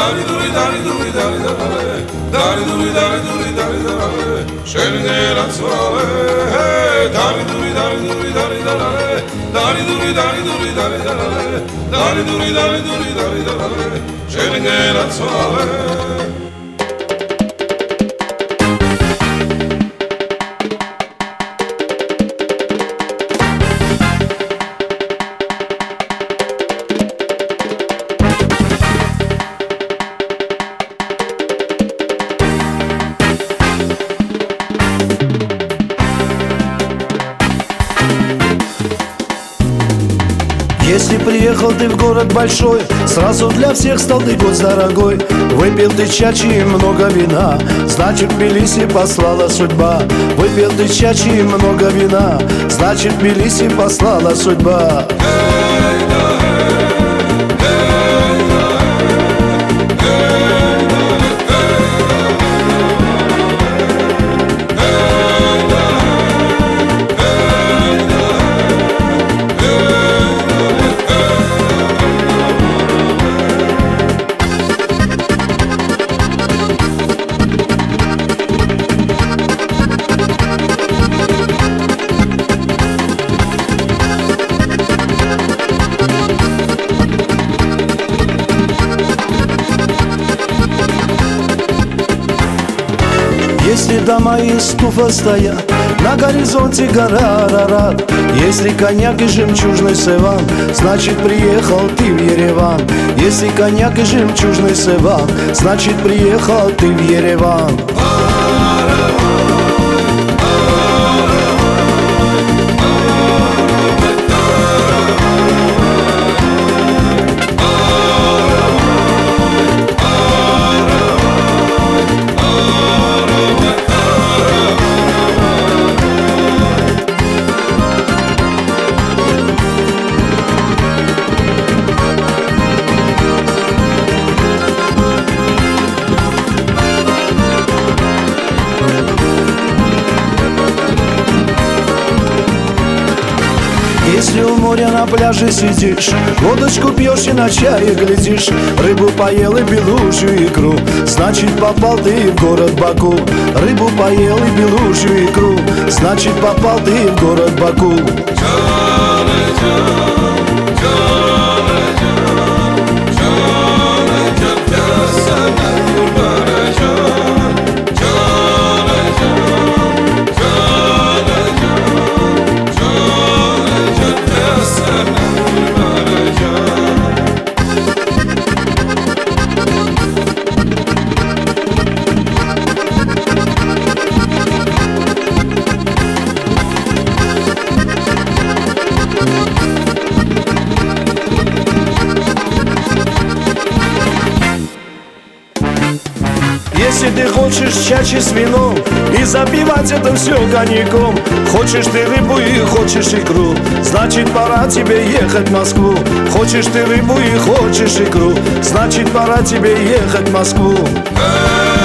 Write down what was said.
Если приехал ты в город большой, сразу для всех стал ты гость дорогой. Выпил ты чачи и много вина, значит в Тбилиси послала судьба. Выпил ты чачи и много вина, значит в Тбилиси послала судьба. Если дома из туфа стоят, на горизонте гора Арарат. Если коньяк и жемчужный севан, значит приехал ты в Ереван. Если коньяк и жемчужный севан, значит приехал ты в Ереван. Если у моря на пляже сидишь, водочку пьешь и на чае глядишь, рыбу поел и белужью икру, значит попал ты в город Баку. Рыбу поел и белужью икру, значит попал ты в город Баку. Если ты хочешь чачи с вином и запивать это все коньяком, хочешь ты рыбу и хочешь икру, значит пора тебе ехать в Москву. Хочешь ты рыбу и хочешь икру, значит пора тебе ехать в Москву.